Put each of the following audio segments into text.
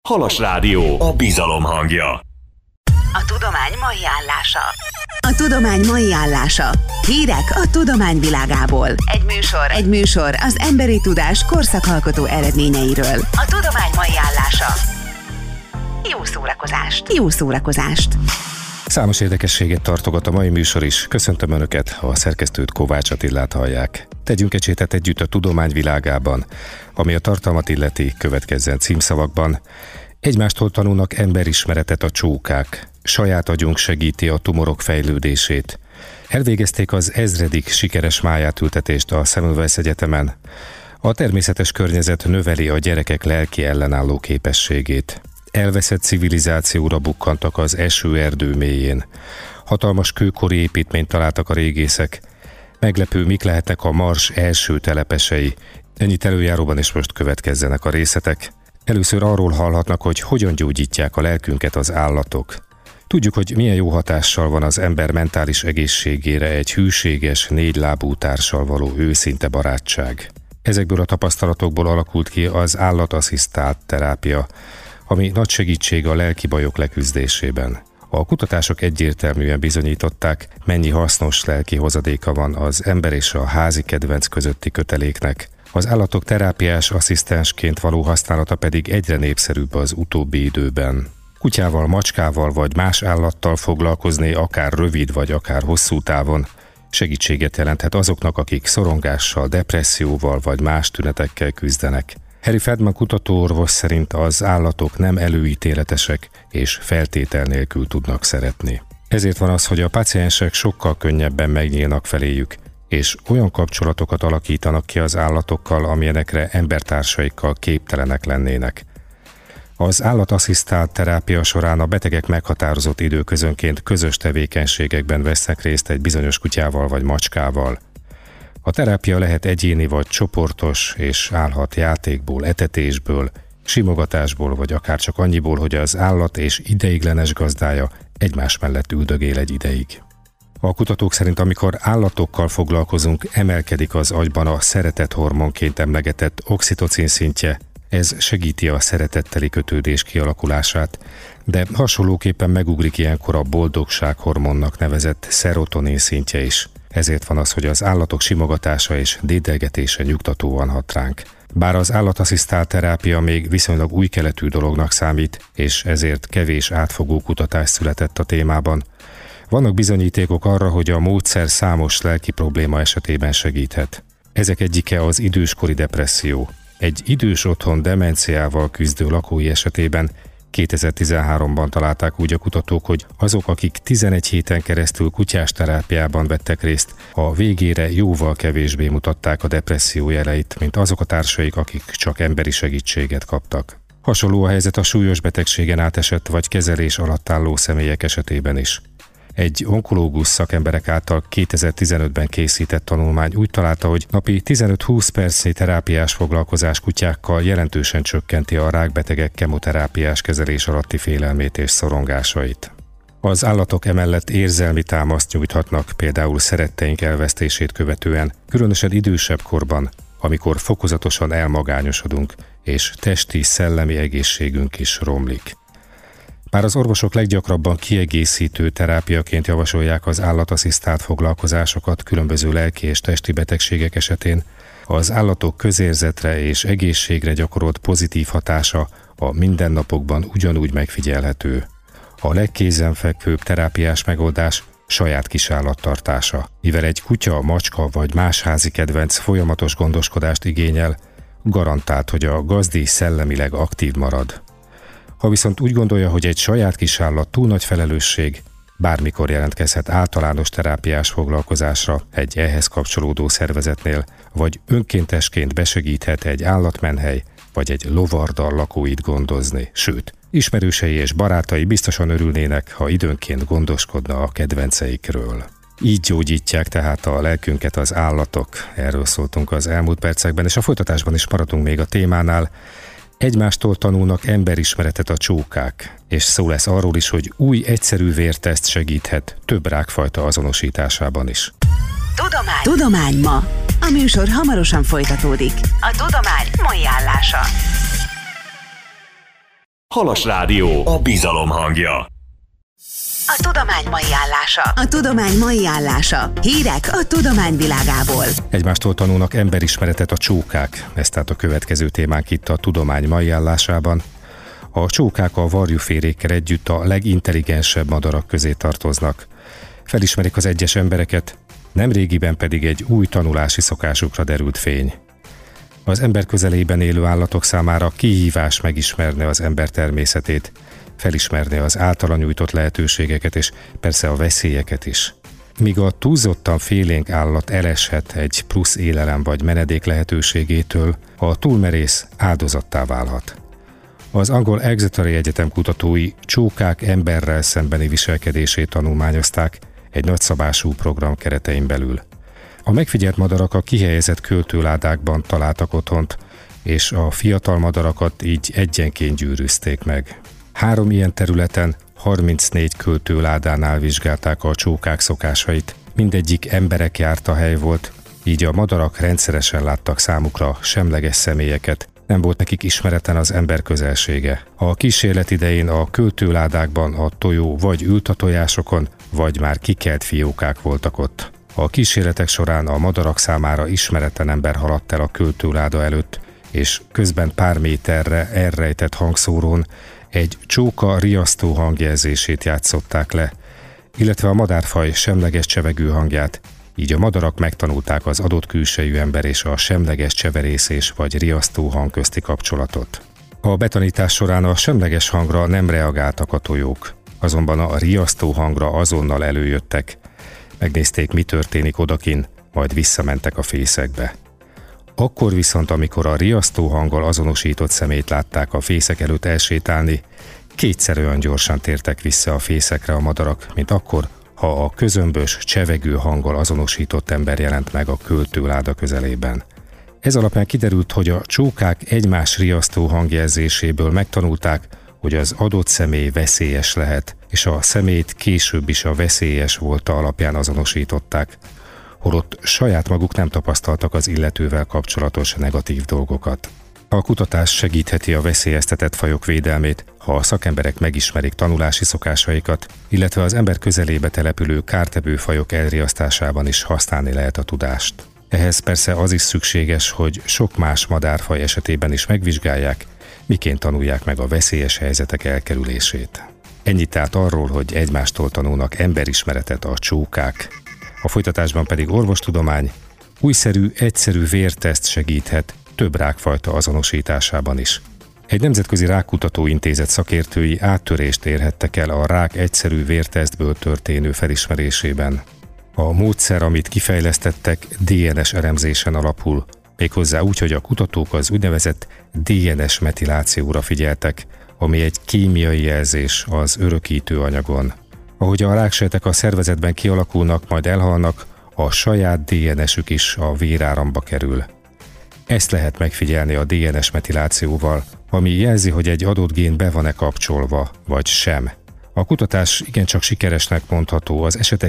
Halas Rádió, a bizalom hangja. A tudomány mai állása. A tudomány mai állása. Hírek a tudomány világából. Egy műsor az emberi tudás korszakalkotó eredményeiről. A tudomány mai állása. Jó szórakozást! Számos érdekességet tartogat a mai műsor is. Köszöntöm Önöket, a szerkesztőt, Kovács Attilát hallják. Tegyünk egy sétát együtt a tudomány világában. Ami a tartalmat illeti, következzen címszavakban. Egymástól tanulnak emberismeretet a csókák. Saját agyunk segíti a tumorok fejlődését. Elvégezték az 1000. sikeres májátültetést a Semmelweis Egyetemen. A természetes környezet növeli a gyerekek lelki ellenálló képességét. Elveszett civilizációra bukkantak az esőerdő mélyén. Hatalmas kőkori építményt találtak a régészek. Meglepő, mik lehetnek a Mars első telepesei. Ennyit előjáróban, és most következzenek a részletek. Először arról hallhatnak, hogy hogyan gyógyítják a lelkünket az állatok. Tudjuk, hogy milyen jó hatással van az ember mentális egészségére egy hűséges, 4 lábú társal való őszinte barátság. Ezekből a tapasztalatokból alakult ki az állatasszisztált terápia, ami nagy segítség a lelki bajok leküzdésében. A kutatások egyértelműen bizonyították, mennyi hasznos lelki hozadéka van az ember és a házi kedvenc közötti köteléknek. Az állatok terápiás asszisztensként való használata pedig egyre népszerűbb az utóbbi időben. Kutyával, macskával vagy más állattal foglalkozni akár rövid vagy akár hosszú távon segítséget jelenthet azoknak, akik szorongással, depresszióval vagy más tünetekkel küzdenek. Harry Feldman kutatóorvos szerint az állatok nem előítéletesek és feltétel nélkül tudnak szeretni. Ezért van az, hogy a páciensek sokkal könnyebben megnyílnak feléjük, és olyan kapcsolatokat alakítanak ki az állatokkal, amilyenekre embertársaikkal képtelenek lennének. Az állatasszisztált terápia során a betegek meghatározott időközönként közös tevékenységekben vesznek részt egy bizonyos kutyával vagy macskával. A terápia lehet egyéni vagy csoportos, és állhat játékból, etetésből, simogatásból, vagy akár csak annyiból, hogy az állat és ideiglenes gazdája egymás mellett üldögél egy ideig. A kutatók szerint, amikor állatokkal foglalkozunk, emelkedik az agyban a szeretet hormonként emlegetett oxitocin szintje. Ez segíti a szeretetteli kötődés kialakulását, de hasonlóképpen megugrik ilyenkor a boldogság hormonnak nevezett szerotonin szintje is. Ezért van az, hogy az állatok simogatása és dédelgetése nyugtatóan hat ránk. Bár az állatasszisztált terápia még viszonylag új keletű dolognak számít, és ezért kevés átfogó kutatás született a témában, vannak bizonyítékok arra, hogy a módszer számos lelki probléma esetében segíthet. Ezek egyike az időskori depresszió. Egy idős otthon demenciával küzdő lakói esetében 2013-ban találták úgy a kutatók, hogy azok, akik 11 héten keresztül kutyás terápiában vettek részt, a végére jóval kevésbé mutatták a depresszió jeleit, mint azok a társaik, akik csak emberi segítséget kaptak. Hasonló a helyzet a súlyos betegségen átesett vagy kezelés alatt álló személyek esetében is. Egy onkológus szakemberek által 2015-ben készített tanulmány úgy találta, hogy napi 15-20 percnyi terápiás foglalkozás kutyákkal jelentősen csökkenti a rákbetegek kemoterápiás kezelés alatti félelmét és szorongásait. Az állatok emellett érzelmi támaszt nyújthatnak, például szeretteink elvesztését követően, különösen idősebb korban, amikor fokozatosan elmagányosodunk, és testi-szellemi egészségünk is romlik. Bár az orvosok leggyakrabban kiegészítő terápiaként javasolják az állatasszisztált foglalkozásokat különböző lelki és testi betegségek esetén, az állatok közérzetre és egészségre gyakorolt pozitív hatása a mindennapokban ugyanúgy megfigyelhető. A legkézenfekvőbb terápiás megoldás saját kis állattartása. Mivel egy kutya, macska vagy más házi kedvenc folyamatos gondoskodást igényel, garantált, hogy a gazdi szellemileg aktív marad. Ha viszont úgy gondolja, hogy egy saját kis állat túl nagy felelősség, bármikor jelentkezhet általános terápiás foglalkozásra egy ehhez kapcsolódó szervezetnél, vagy önkéntesként besegíthet egy állatmenhely vagy egy lovardal lakóit gondozni, sőt, ismerősei és barátai biztosan örülnének, ha időnként gondoskodna a kedvenceikről. Így gyógyítják tehát a lelkünket az állatok. Erről szóltunk az elmúlt percekben, és a folytatásban is maradunk még a témánál. Egymástól tanulnak emberismeretet a csókák, és szó lesz arról is, hogy új egyszerű vérteszt segíthet több rákfajta azonosításában is. Tudomány ma. A műsor hamarosan folytatódik. A tudomány mai állása. Halas Rádió, a bizalom hangja. A tudomány mai állása. A tudomány mai állása. Hírek a tudomány világából. Egymástól tanulnak emberismeretet a csókák. Ez tehát a következő témánk itt a tudomány mai állásában. A csókák a varjúférékkel együtt a legintelligensebb madarak közé tartoznak. Felismerik az egyes embereket, nemrégiben pedig egy új tanulási szokásukra derült fény. Az ember közelében élő állatok számára kihívás megismerni az ember természetét, felismerni az általa nyújtott lehetőségeket és persze a veszélyeket is. Míg a túlzottan félénk állat eleshet egy plusz élelem vagy menedék lehetőségétől, a túlmerész áldozattá válhat. Az angol Exeteri Egyetem kutatói csókák emberrel szembeni viselkedését tanulmányozták egy nagyszabású program keretein belül. A megfigyelt madarak a kihelyezett költőládákban találtak otthont, és a fiatal madarakat így egyenként gyűrűzték meg. 3 ilyen területen 34 költőládánál vizsgálták a csókák szokásait. Mindegyik emberek járta hely volt, így a madarak rendszeresen láttak számukra semleges személyeket, nem volt nekik ismeretlen az ember közelsége. A kísérlet idején a költőládákban a tojó vagy ült a tojásokon, vagy már kikelt fiókák voltak ott. A kísérletek során a madarak számára ismeretlen ember haladt el a költőláda előtt, és közben pár méterre elrejtett hangszórón egy csóka riasztó hangjelzését játszották le, illetve a madárfaj semleges csevegő hangját, így a madarak megtanulták az adott külsejű ember és a semleges cseverészés vagy riasztó hang közti kapcsolatot. A betanítás során a semleges hangra nem reagáltak a tojók, azonban a riasztó hangra azonnal előjöttek, megnézték, mi történik odakin, majd visszamentek a fészekbe. Akkor viszont, amikor a riasztó hanggal azonosított szemét látták a fészek előtt elsétálni, 2-szer olyan gyorsan tértek vissza a fészekre a madarak, mint akkor, ha a közömbös, csevegő hanggal azonosított ember jelent meg a költőláda közelében. Ez alapján kiderült, hogy a csókák egymás riasztó hangjelzéséből megtanulták, hogy az adott személy veszélyes lehet, és a személyt később is a veszélyes volta alapján azonosították, holott saját maguk nem tapasztaltak az illetővel kapcsolatos negatív dolgokat. A kutatás segítheti a veszélyeztetett fajok védelmét, ha a szakemberek megismerik tanulási szokásaikat, illetve az ember közelébe települő kártevő fajok elriasztásában is használni lehet a tudást. Ehhez persze az is szükséges, hogy sok más madárfaj esetében is megvizsgálják, miként tanulják meg a veszélyes helyzetek elkerülését. Ennyit tehát arról, hogy egymástól tanulnak emberismeretet a csókák. A folytatásban pedig orvostudomány, újszerű, egyszerű vérteszt segíthet több rákfajta azonosításában is. Egy nemzetközi rákkutató intézet szakértői áttörést érhettek el a rák egyszerű vértesztből történő felismerésében. A módszer, amit kifejlesztettek, DNS elemzésen alapul, méghozzá úgy, hogy a kutatók az úgynevezett DNS metilációra figyeltek, ami egy kémiai jelzés az örökítő anyagon. Ahogy a ráksejtek a szervezetben kialakulnak, majd elhalnak, a saját DNS-ük is a véráramba kerül. Ezt lehet megfigyelni a DNS metilációval, ami jelzi, hogy egy adott gén be van-e kapcsolva, vagy sem. A kutatás igencsak sikeresnek mondható, az esetek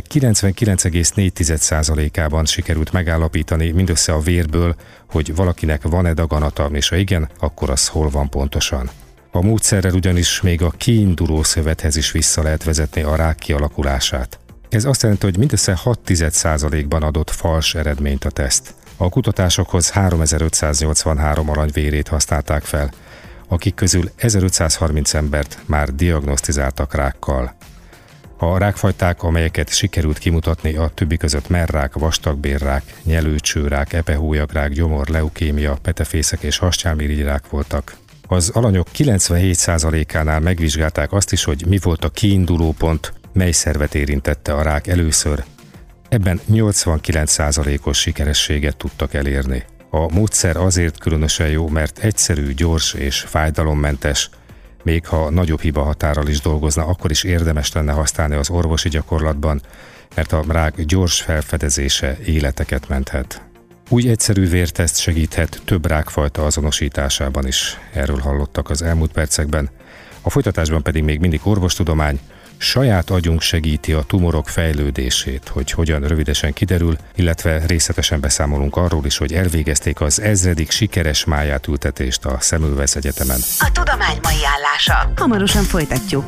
99,4%-ában sikerült megállapítani mindössze a vérből, hogy valakinek van-e daganata, és ha igen, akkor az hol van pontosan. A módszerrel ugyanis még a kiinduló szövethez is vissza lehet vezetni a rák kialakulását. Ez azt jelenti, hogy mindössze 0,6%-ban adott fals eredményt a teszt. A kutatásokhoz 3583 alany vérét használták fel, akik közül 1530 embert már diagnosztizáltak rákkal. A rákfajták, amelyeket sikerült kimutatni, a többi között merrák, vastagbélrák, nyelőcsőrák, epehólyagrák, gyomor, leukémia, petefészek és hasnyálmirigy-rák voltak. Az alanyok 97%-ánál megvizsgálták azt is, hogy mi volt a kiinduló pont, mely szervet érintette a rák először. Ebben 89%-os sikerességet tudtak elérni. A módszer azért különösen jó, mert egyszerű, gyors és fájdalommentes, még ha nagyobb hiba határral is dolgozna, akkor is érdemes lenne használni az orvosi gyakorlatban, mert a rák gyors felfedezése életeket menthet. Új egyszerű vérteszt segíthet több rákfajta azonosításában is. Erről hallottak az elmúlt percekben. A folytatásban pedig még mindig orvostudomány, saját agyunk segíti a tumorok fejlődését, hogy hogyan rövidesen kiderül, illetve részletesen beszámolunk arról is, hogy elvégezték az 1000. sikeres májátültetést a Semmelweis Egyetemen. A tudomány mai állása. Hamarosan folytatjuk.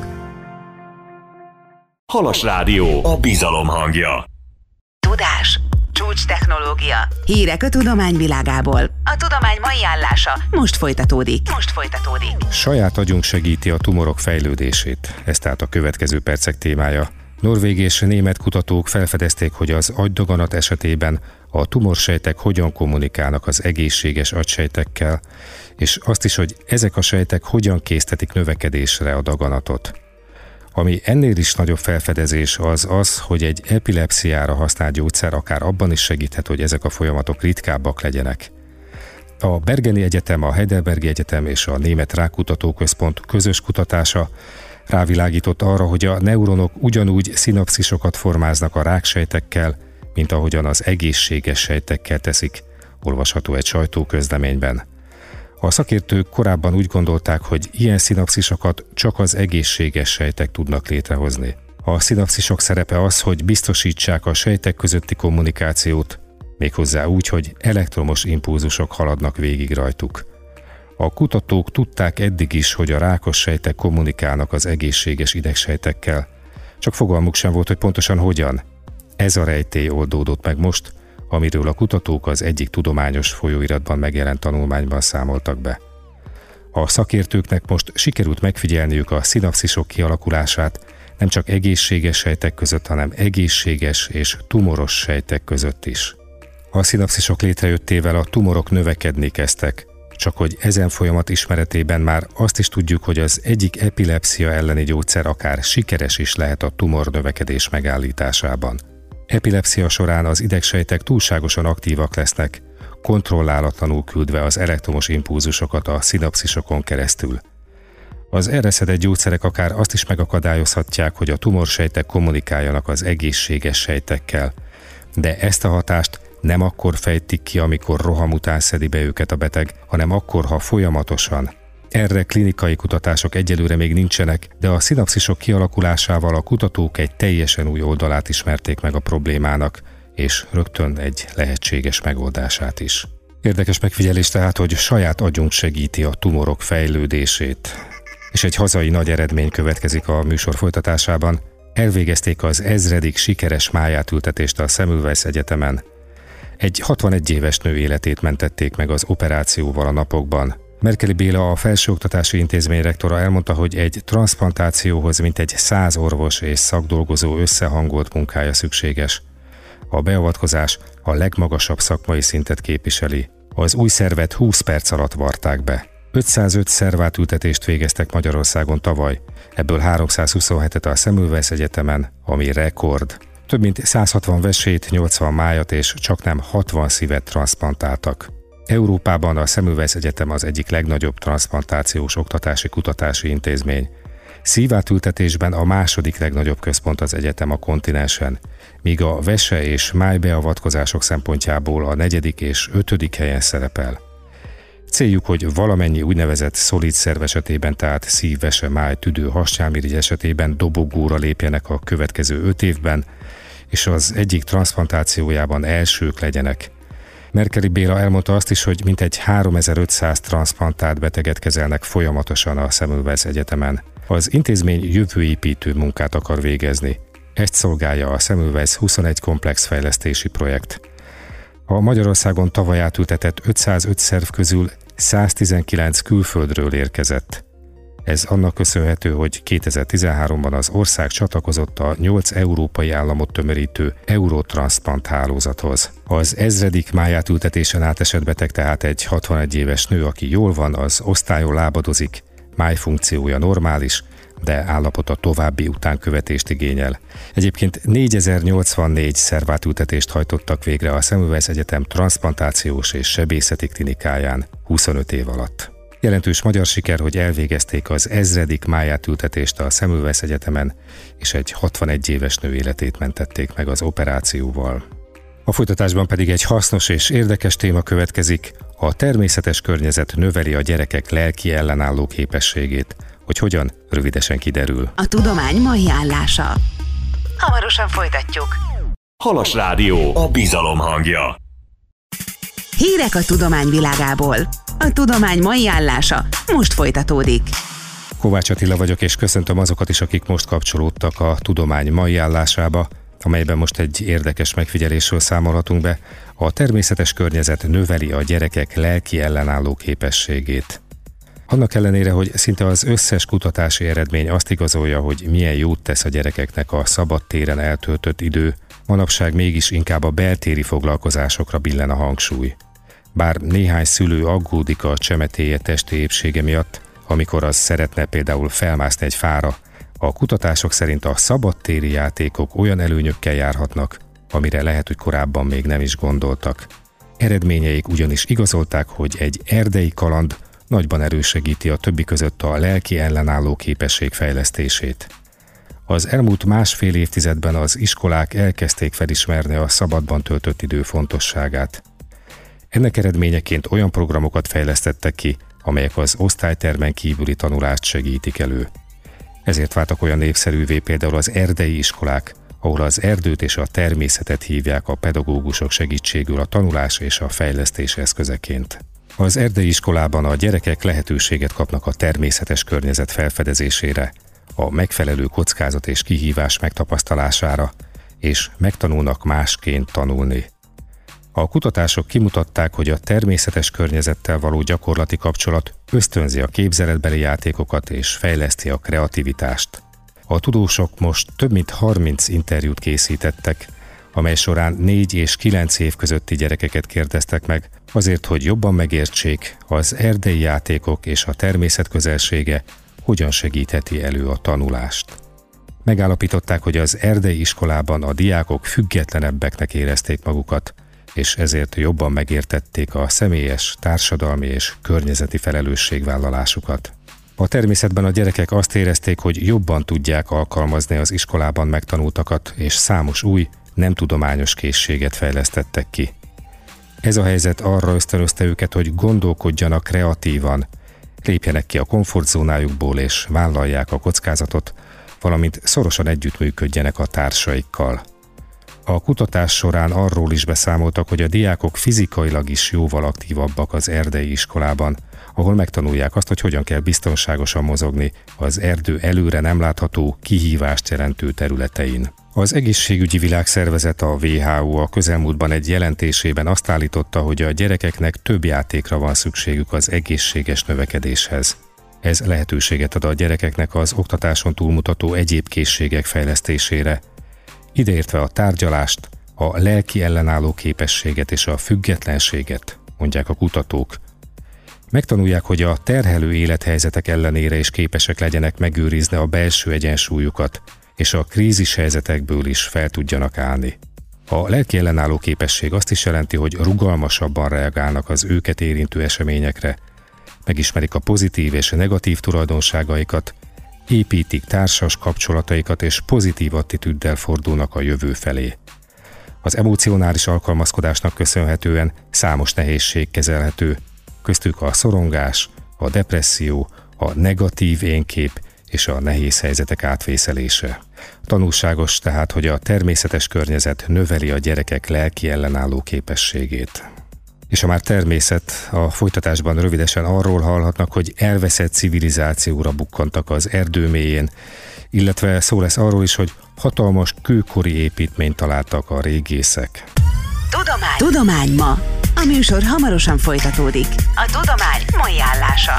Halas Rádió, a bizalom hangja. Tudás, csúcs technológia, hírek a tudomány világából. A tudomány mai állása most folytatódik. Saját agyunk segíti a tumorok fejlődését. Ez tehát a következő percek témája. Norvég és német kutatók felfedezték, hogy az agydaganat esetében a tumorsejtek hogyan kommunikálnak az egészséges agysejtekkel, és azt is, hogy ezek a sejtek hogyan késztetik növekedésre a daganatot. Ami ennél is nagyobb felfedezés az, hogy egy epilepsziára használt gyógyszer akár abban is segíthet, hogy ezek a folyamatok ritkábbak legyenek. A Bergeni Egyetem, a Heidelbergi Egyetem és a Német Rákkutatóközpont közös kutatása rávilágított arra, hogy a neuronok ugyanúgy szinapszisokat formáznak a ráksejtekkel, mint ahogyan az egészséges sejtekkel teszik, olvasható egy sajtóközleményben. A szakértők korábban úgy gondolták, hogy ilyen szinapszisokat csak az egészséges sejtek tudnak létrehozni. A szinapszisok szerepe az, hogy biztosítsák a sejtek közötti kommunikációt, méghozzá úgy, hogy elektromos impulzusok haladnak végig rajtuk. A kutatók tudták eddig is, hogy a rákos sejtek kommunikálnak az egészséges idegsejtekkel, csak fogalmuk sem volt, hogy pontosan hogyan. Ez a rejtély oldódott meg most, amiről a kutatók az egyik tudományos folyóiratban megjelent tanulmányban számoltak be. A szakértőknek most sikerült megfigyelniük a szinapszisok kialakulását nem csak egészséges sejtek között, hanem egészséges és tumoros sejtek között is. A szinapszisok létrejöttével a tumorok növekedni kezdtek, csak hogy ezen folyamat ismeretében már azt is tudjuk, hogy az egyik epilepszia elleni gyógyszer akár sikeres is lehet a tumor növekedés megállításában. Epilepszia során az idegsejtek túlságosan aktívak lesznek, kontrollálatlanul küldve az elektromos impulzusokat a szinapszisokon keresztül. Az erre szedett gyógyszerek akár azt is megakadályozhatják, hogy a tumorsejtek kommunikáljanak az egészséges sejtekkel, de ezt a hatást nem akkor fejtik ki, amikor roham után szedi be őket a beteg, hanem akkor, ha folyamatosan. Erre klinikai kutatások egyelőre még nincsenek, de a szinapszisok kialakulásával a kutatók egy teljesen új oldalát ismerték meg a problémának, és rögtön egy lehetséges megoldását is. Érdekes megfigyelés tehát, hogy saját agyunk segíti a tumorok fejlődését. És egy hazai nagy eredmény következik a műsor folytatásában. Elvégezték az 1000. sikeres májátültetést a Semmelweis Egyetemen. Egy 61 éves nő életét mentették meg az operációval a napokban. Merkeli Béla, a Felsőoktatási Intézmény rektora elmondta, hogy egy transzplantációhoz mintegy 100 orvos és szakdolgozó összehangolt munkája szükséges. A beavatkozás a legmagasabb szakmai szintet képviseli. Az új szervet 20 perc alatt varták be. 505 szervátültetést végeztek Magyarországon tavaly, ebből 327-et a Semmelweis Egyetemen, ami rekord. Több mint 160 vesét, 80 májat és csaknem 60 szívet transzplantáltak. Európában a Semmelweis Egyetem az egyik legnagyobb transzplantációs oktatási kutatási intézmény. Szívátültetésben a második legnagyobb központ az egyetem a kontinensen, míg a vese- és májbeavatkozások szempontjából a 4. és 5. helyen szerepel. Céljuk, hogy valamennyi úgynevezett szolid szerv esetében, tehát szív, vese, máj, tüdő, hasnyálmirigy esetében dobogóra lépjenek a következő 5 évben, és az egyik transzplantációjában elsők legyenek. Merkeli Béla elmondta azt is, hogy mintegy 3500 transzplantált beteget kezelnek folyamatosan a Semmelweis Egyetemen. Az intézmény jövőépítő munkát akar végezni. Ezt szolgálja a Semmelweis 21 komplex fejlesztési projekt. A Magyarországon tavaly átültetett 505 szerv közül 119 külföldről érkezett. Ez annak köszönhető, hogy 2013-ban az ország csatlakozott a 8 európai államot tömörítő Eurotransplant hálózathoz. Az 1000. májátültetésen átesett beteg tehát egy 61 éves nő, aki jól van, az osztályon lábadozik, májfunkciója normális, de állapota további utánkövetést igényel. Egyébként 4084 szervátültetést hajtottak végre a Semmelweis Egyetem transzplantációs és sebészeti klinikáján 25 év alatt. Jelentős magyar siker, hogy elvégezték az 1000. májátültetést a Semmelweis Egyetemen, és egy 61 éves nő életét mentették meg az operációval. A folytatásban pedig egy hasznos és érdekes téma következik. A természetes környezet növeli a gyerekek lelki ellenálló képességét. Hogy hogyan, rövidesen kiderül. A tudomány mai állása. Hamarosan folytatjuk. Halas Rádió, a bizalom hangja. Hírek a tudomány világából. A tudomány mai állása most folytatódik. Kovács Attila vagyok, és köszöntöm azokat is, akik most kapcsolódtak a tudomány mai állásába, amelyben most egy érdekes megfigyelésről számolhatunk be. A természetes környezet növeli a gyerekek lelki ellenálló képességét. Annak ellenére, hogy szinte az összes kutatási eredmény azt igazolja, hogy milyen jót tesz a gyerekeknek a szabadtéren eltöltött idő, manapság mégis inkább a beltéri foglalkozásokra billen a hangsúly. Bár néhány szülő aggódik a csemetéje testi épsége miatt, amikor az szeretne például felmászni egy fára, a kutatások szerint a szabadtéri játékok olyan előnyökkel járhatnak, amire lehet, hogy korábban még nem is gondoltak. Eredményeik ugyanis igazolták, hogy egy erdei kaland nagyban elősegíti a többi között a lelki ellenálló képesség fejlesztését. Az elmúlt másfél évtizedben az iskolák elkezdték felismerni a szabadban töltött idő fontosságát. Ennek eredményeként olyan programokat fejlesztettek ki, amelyek az osztálytermen kívüli tanulást segítik elő. Ezért váltak olyan népszerűvé például az erdei iskolák, ahol az erdőt és a természetet hívják a pedagógusok segítségül a tanulás és a fejlesztés eszközeként. Az erdei iskolában a gyerekek lehetőséget kapnak a természetes környezet felfedezésére, a megfelelő kockázat és kihívás megtapasztalására, és megtanulnak másként tanulni. A kutatások kimutatták, hogy a természetes környezettel való gyakorlati kapcsolat ösztönzi a képzeletbeli játékokat és fejleszti a kreativitást. A tudósok most több mint 30 interjút készítettek, amely során 4 és 9 év közötti gyerekeket kérdeztek meg, azért, hogy jobban megértsék, az erdei játékok és a természet közelsége hogyan segítheti elő a tanulást. Megállapították, hogy az erdei iskolában a diákok függetlenebbeknek érezték magukat, és ezért jobban megértették a személyes, társadalmi és környezeti felelősségvállalásukat. A természetben a gyerekek azt érezték, hogy jobban tudják alkalmazni az iskolában megtanultakat, és számos új, nem tudományos készséget fejlesztettek ki. Ez a helyzet arra ösztönözte őket, hogy gondolkodjanak kreatívan, lépjenek ki a komfortzónájukból és vállalják a kockázatot, valamint szorosan együttműködjenek a társaikkal. A kutatás során arról is beszámoltak, hogy a diákok fizikailag is jóval aktívabbak az erdei iskolában, ahol megtanulják azt, hogy hogyan kell biztonságosan mozogni az erdő előre nem látható, kihívást jelentő területein. Az Egészségügyi Világszervezet, a WHO a közelmúltban egy jelentésében azt állította, hogy a gyerekeknek több játékra van szükségük az egészséges növekedéshez. Ez lehetőséget ad a gyerekeknek az oktatáson túlmutató egyéb készségek fejlesztésére, ideértve a tárgyalást, a lelki ellenálló képességet és a függetlenséget, mondják a kutatók. Megtanulják, hogy a terhelő élethelyzetek ellenére is képesek legyenek megőrizni a belső egyensúlyukat, és a krízis helyzetekből is fel tudjanak állni. A lelki ellenálló képesség azt is jelenti, hogy rugalmasabban reagálnak az őket érintő eseményekre, megismerik a pozitív és negatív tulajdonságaikat, építik társas kapcsolataikat és pozitív attitűddel fordulnak a jövő felé. Az emocionális alkalmazkodásnak köszönhetően számos nehézség kezelhető, köztük a szorongás, a depresszió, a negatív énkép és a nehéz helyzetek átvészelése. Tanulságos tehát, hogy a természetes környezet növeli a gyerekek lelki ellenálló képességét. És ha már természet, a folytatásban rövidesen arról hallhatnak, hogy elveszett civilizációra bukkantak az erdő mélyén, illetve szó lesz arról is, hogy hatalmas kőkori építményt találtak a régészek. Tudomány ma. A műsor hamarosan folytatódik. A tudomány mai állása.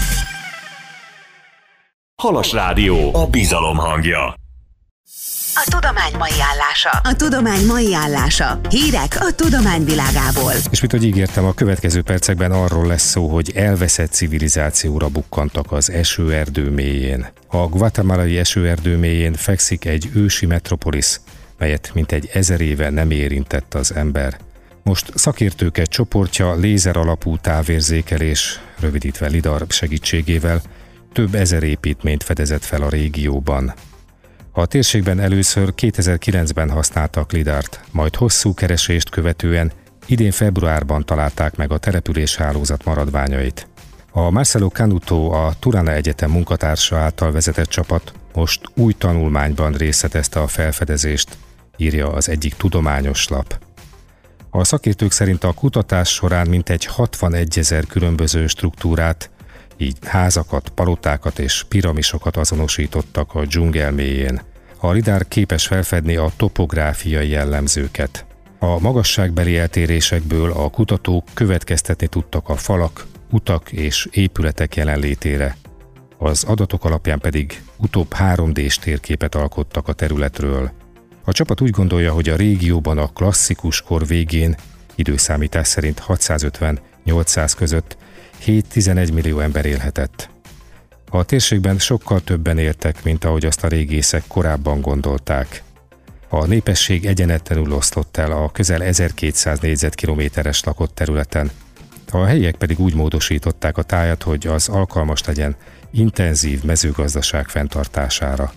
Halas Rádió, a bizalom hangja. A tudomány mai állása. A tudomány mai állása. Hírek a tudomány világából. És mint hogy ígértem, a következő percekben arról lesz szó, hogy elveszett civilizációra bukkantak az esőerdő mélyén. A guatemalai esőerdő mélyén fekszik egy ősi metropolisz, melyet mintegy 1000 éve nem érintett az ember. Most szakértők egy csoportja lézer alapú távérzékelés, rövidítve LIDAR segítségével több ezer építményt fedezett fel a régióban. A térségben először 2009-ben használtak lidart, majd hosszú keresést követően idén februárban találták meg a településhálózat maradványait. A Marcelo Canuto, a Tirana Egyetem munkatársa által vezetett csapat most új tanulmányban részletezte a felfedezést, írja az egyik tudományos lap. A szakértők szerint a kutatás során mintegy 61 000 különböző struktúrát, így házakat, palotákat és piramisokat azonosítottak a dzsungel mélyén. A lidár képes felfedni a topográfiai jellemzőket. A magasságbeli eltérésekből a kutatók következtetni tudtak a falak, utak és épületek jelenlétére. Az adatok alapján pedig utóbb 3D-s térképet alkottak a területről. A csapat úgy gondolja, hogy a régióban a klasszikus kor végén, időszámítás szerint 650-800 között 7-11 millió ember élhetett. A térségben sokkal többen éltek, mint ahogy azt a régészek korábban gondolták. A népesség egyenetlenül oszlott el a közel 1200 négyzetkilométeres lakott területen. A helyiek pedig úgy módosították a tájat, hogy az alkalmas legyen intenzív mezőgazdaság fenntartására.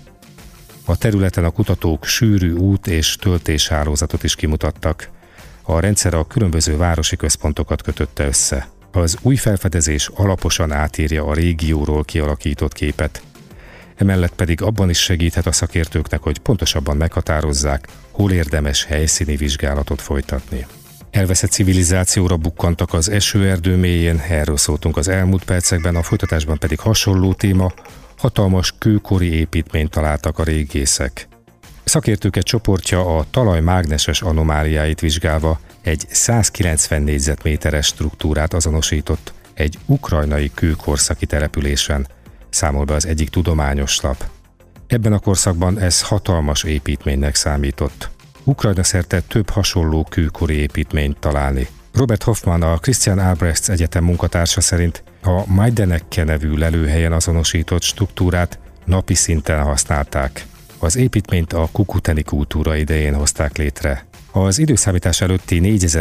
A területen a kutatók sűrű út- és töltéshálózatot is kimutattak. A rendszer a különböző városi központokat kötötte össze. Az új felfedezés alaposan átírja a régióról kialakított képet. Emellett pedig abban is segíthet a szakértőknek, hogy pontosabban meghatározzák, hol érdemes helyszíni vizsgálatot folytatni. Elveszett civilizációra bukkantak az esőerdő mélyén, erről szóltunk az elmúlt percekben, a folytatásban pedig hasonló téma, hatalmas kőkori építményt találtak a régészek. Szakértők egy csoportja a talaj mágneses anomáliáit vizsgálva egy 190 négyzetméteres struktúrát azonosított egy ukrajnai kőkorszaki településen, számol be az egyik tudományos lap. Ebben a korszakban ez hatalmas építménynek számított. Ukrajna szerte több hasonló kőkori építményt találni. Robert Hoffman, a Christian Albrechts Egyetem munkatársa szerint a Majdanek nevű lelőhelyen azonosított struktúrát napi szinten használták. Az építményt a kukuteni kultúra idején hozták létre. Az időszámítás előtti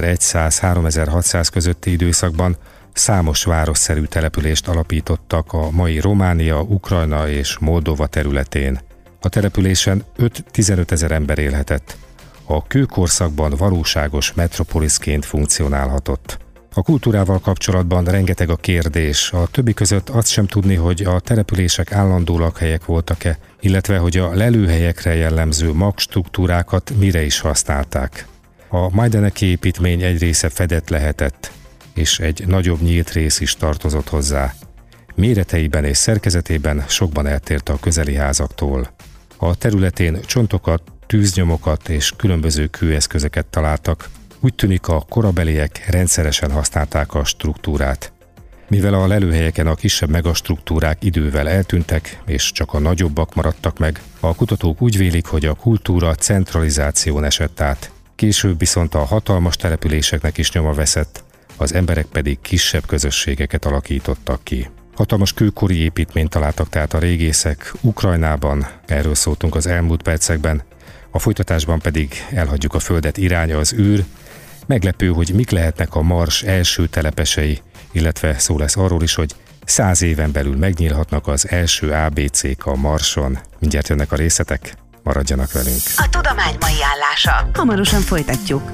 4100-3600 közötti időszakban számos városszerű települést alapítottak a mai Románia, Ukrajna és Moldova területén. A településen 5-15 000 ember élhetett. A kőkorszakban valóságos metropoliszként funkcionálhatott. A kultúrával kapcsolatban rengeteg a kérdés, a többi között azt sem tudni, hogy a települések állandó lakhelyek voltak-e, illetve hogy a lelőhelyekre jellemző magstruktúrákat mire is használták. A Majdaneki építmény egy része fedett lehetett, és egy nagyobb nyílt rész is tartozott hozzá. Méreteiben és szerkezetében sokban eltért a közeli házaktól. A területén csontokat, tűznyomokat és különböző kőeszközöket találtak. Úgy tűnik, a korabeliek rendszeresen használták a struktúrát. Mivel a lelőhelyeken a kisebb megastruktúrák idővel eltűntek, és csak a nagyobbak maradtak meg, a kutatók úgy vélik, hogy a kultúra centralizáción esett át. Később viszont a hatalmas településeknek is nyoma veszett, az emberek pedig kisebb közösségeket alakítottak ki. Hatalmas kőkori építményt találtak tehát a régészek Ukrajnában, erről szóltunk az elmúlt percekben, a folytatásban pedig elhagyjuk a Földet, irány az űr. Meglepő, hogy mik lehetnek a Mars első telepesei, illetve szó lesz arról is, hogy 100 éven belül megnyílhatnak az első ABC-k a Marson. Mindjárt jönnek a részletek, maradjanak velünk. A tudomány mai állása. Hamarosan folytatjuk.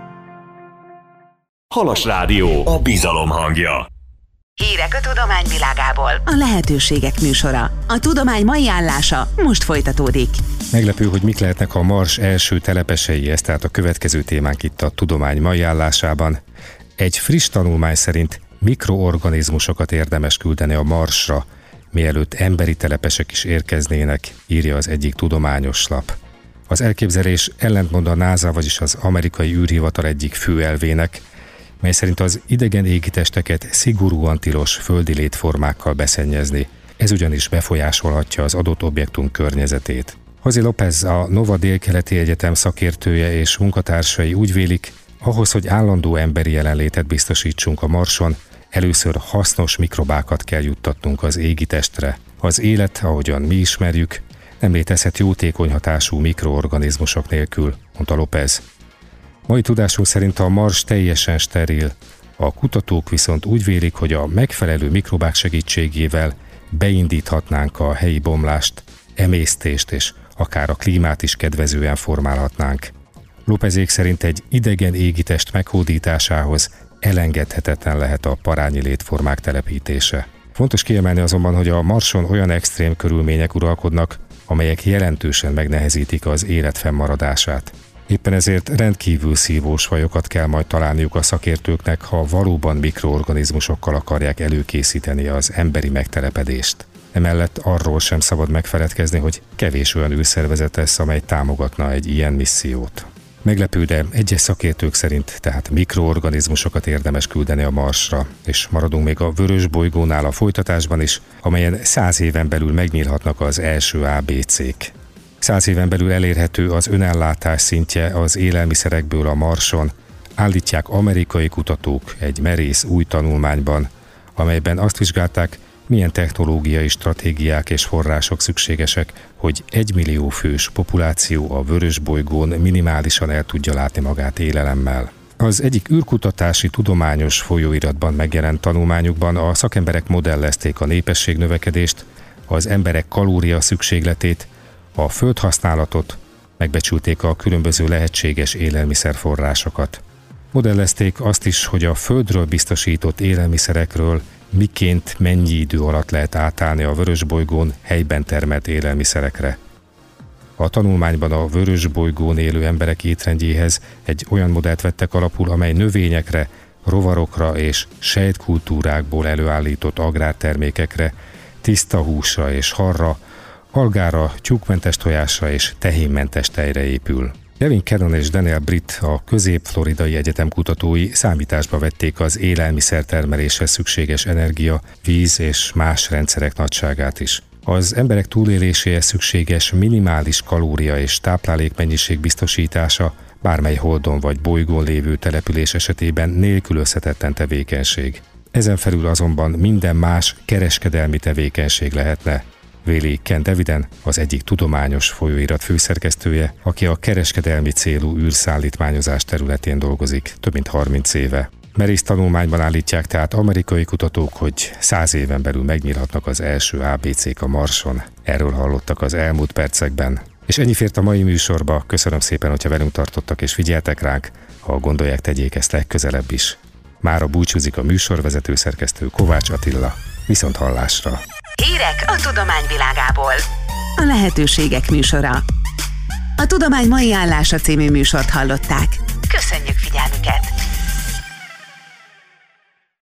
Halas Rádió, a bizalom hangja. Hírek a tudomány világából. A lehetőségek műsora. A tudomány mai állása most folytatódik. Meglepő, hogy mik lehetnek a Mars első telepesei, ez tehát a következő témánk itt a tudomány mai állásában. Egy friss tanulmány szerint mikroorganizmusokat érdemes küldeni a Marsra, mielőtt emberi telepesek is érkeznének, írja az egyik tudományos lap. Az elképzelés ellentmond a NASA, vagyis az amerikai űrhivatal egyik fő elvének, mely szerint az idegen égitesteket szigorúan tilos földi létformákkal beszennyezni. Ez ugyanis befolyásolhatja az adott objektum környezetét. José López, a Nova Délkeleti Egyetem szakértője és munkatársai úgy vélik, ahhoz, hogy állandó emberi jelenlétet biztosítsunk a Marson, először hasznos mikrobákat kell juttatnunk az égitestre. Az élet, ahogyan mi ismerjük, nem létezhet jótékony hatású mikroorganizmusok nélkül, mondta López. Mai tudásunk szerint a Mars teljesen steril, a kutatók viszont úgy vélik, hogy a megfelelő mikrobák segítségével beindíthatnánk a helyi bomlást, emésztést és akár a klímát is kedvezően formálhatnánk. Lópezék szerint egy idegen égitest meghódításához elengedhetetlen lehet a parányi létformák telepítése. Fontos kiemelni azonban, hogy a Marson olyan extrém körülmények uralkodnak, amelyek jelentősen megnehezítik az élet fennmaradását. Éppen ezért rendkívül szívós fajokat kell majd találniuk a szakértőknek, ha valóban mikroorganizmusokkal akarják előkészíteni az emberi megtelepedést. Emellett arról sem szabad megfeledkezni, hogy kevés olyan űrszervezet lesz, amely támogatna egy ilyen missziót. Meglepő, de egyes szakértők szerint tehát mikroorganizmusokat érdemes küldeni a Marsra, és maradunk még a vörös bolygónál a folytatásban is, amelyen 100 éven belül megnyílhatnak az első ABC-k. 100 éven belül elérhető az önellátás szintje az élelmiszerekből a Marson, állítják amerikai kutatók egy merész új tanulmányban, amelyben azt vizsgálták, milyen technológiai stratégiák és források szükségesek, hogy 1 millió fős populáció a vörös bolygón minimálisan el tudja látni magát élelemmel. Az egyik űrkutatási tudományos folyóiratban megjelent tanulmányukban a szakemberek modellezték a népességnövekedést, az emberek kalória szükségletét, a földhasználatot, megbecsülték a különböző lehetséges élelmiszerforrásokat. Modellezték azt is, hogy a földről biztosított élelmiszerekről miként mennyi idő alatt lehet átállni a vörösbolygón helyben termelt élelmiszerekre. A tanulmányban a vörösbolygón élő emberek étrendjéhez egy olyan modellt vettek alapul, amely növényekre, rovarokra és sejtkultúrákból előállított agrártermékekre, tiszta húsra és halra, algára, tyúkmentes tojásra és tehénmentes tejre épül. Kevin Cannon és Daniel Britt, a Közép-Floridai Egyetem kutatói számításba vették az élelmiszertermeléshez szükséges energia, víz és más rendszerek nagyságát is. Az emberek túléléséhez szükséges minimális kalória és táplálékmennyiség biztosítása bármely holdon vagy bolygón lévő település esetében nélkülözhetetlen tevékenység. Ezen felül azonban minden más kereskedelmi tevékenység lehetne, véli Ken Daviden, az egyik tudományos folyóirat főszerkesztője, aki a kereskedelmi célú űrszállítmányozás területén dolgozik több mint 30 éve. Merész tanulmányban állítják tehát amerikai kutatók, hogy 100 éven belül megnyílhatnak az első ABC-k a Marson. Erről hallottak az elmúlt percekben. És ennyi fért a mai műsorba. Köszönöm szépen, hogyha velünk tartottak és figyeltek ránk. Ha gondolják, tegyék ezt legközelebb is. Mára búcsúzik a műsorvezető szerkesztő Kovács Attila. Viszont hallásra! Hírek a tudomány világából. A lehetőségek műsora. A Tudomány mai állása című műsort hallották.